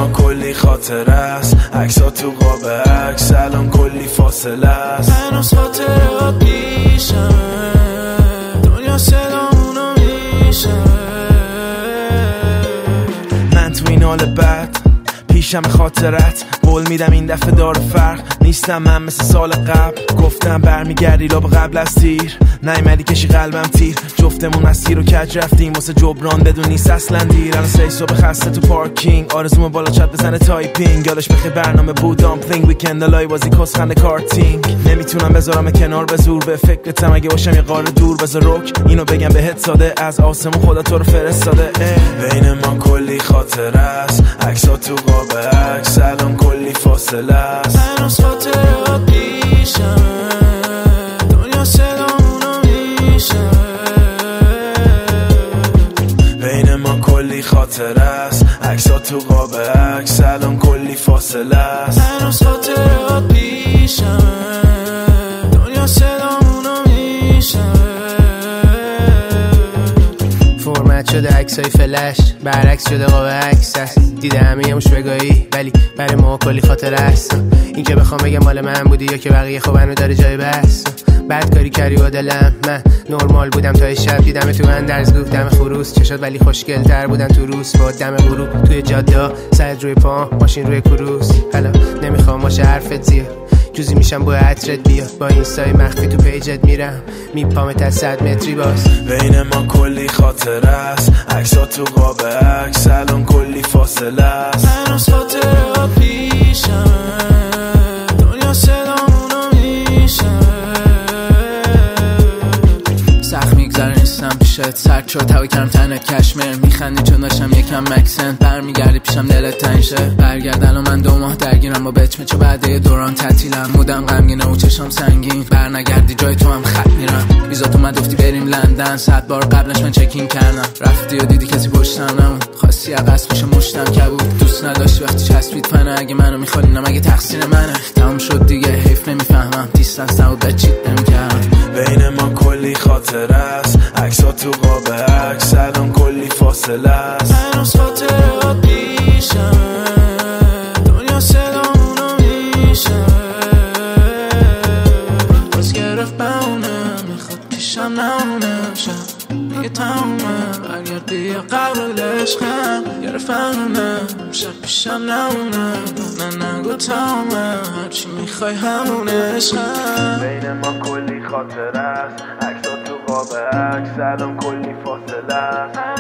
ما کلی خاطره است، عکس‌ها تو قاب عکس الان کلی فاصله است. هنوز خاطرات پیشمه، دنیا صدامونو میشنوه. من تو این حال بد پیشم خاطرت قول میدم این دفعه داره فرق نیستم من مثل سال قبل. گفتم برمیگردی لب قبل از تیر، نیومدی کشی قلبم تیر. جفتمون مسیر رو کج رفتیم واسه جبران بدون نیست اصلا دیر. الان 3 صبح خسته تو پارکینگ، آرزوم بالا چت بزنه تایپینگ. یادش بخیر برنامه بود دامپلینگ، ویکند لای بازی کسخنده کارتینگ. نمیتونم بذارم کنار به زور، به فکرتم اگه باشم یه قاره دور. بذار رک اینو بگم بهت ساده، از آسمون خدا تو رو فرستاده. بین ما کلی خاطره است، عکس‌ها تو قاب عکس الان کلی فاصله است. هنوز خاطرات پیشمه، دنیا صدامونو میشنوه. بین ما کلی خاطره است، عکس‌ها تو قاب عکس الان کلی فاصله است. هنوز خاطرات پیشمه، دنیا صدامونو میشنوه. فرمت شده عکسای فلش، برعکس شده قاب عکس است. دیده همه مش بگاهی ولی برای ما کلی خاطره است. این که بخوام بگم مال من بودی یا که بقیه خب هنو داره جای بس. بد کاری کردی با دلم، من نرمال بودم تا شب. دیدم تو من درزگو دم خروس، چشات ولی خوشگل تر بودن تو روز. با دم غروب توی جاده، سرت روی پا، ماشین روی کروس. حالا نمیخوام باشه حرفت زیاد، جوزی میشم با عطرت بیا. با اینستای مخفی تو پیجت میرم، میپامت از 100 متری باز. بین ما کلی خاطره است، عکس‌ها تو قاب عکس الان کلی فاصله است. هنوز خاطرات پیشمه، دنیا صدامونو میشنوه. سخت میگذره نیستم پیشت، سرد شد هوا کم تنت کشمیر. میخندی چون داشتم یکم مکسنت، برمیگردی پیشم دلت تنگ شه. برگرد الان من 2 ماه درگیرم با بچمه، چه بعد یه دوران تعطیلم. مودم غمگینه و چشام سنگین، برنگردی جای تو هم خط میرم. ویزات اومد گفتی بریم لندن، 100 بار قبلش من چکین کردم. رفتی و دیدی کسی پشتم نموند، خواستی عقص بشه مشتم کبود. دوست نداشتی وقتی چسبید فنه، اگه منو میخوری نم اگه تقصیر منه. تموم شد دیگه حیف نمیفهمم، دیستنس نبود بچیت نمیکردم. بین ما کلی خاطره است، عکس‌ها تو قاب عکس الان کلی فاصله است. هنوز خاطرات پیشمه، دنیا صدامونو میشنوه. باز گرفت بمونه، میخواد پیشم نمونه. شب میگه تمومه، برگرد بیا قبل عشقم. گرفت بمونه، شب پیشم نمونه. نه نگو تمومه، هرچی میخوای همونه عشقم. بین ما کلی خاطره است، عکس‌ها تو قاب عکس الان کلی فاصله است.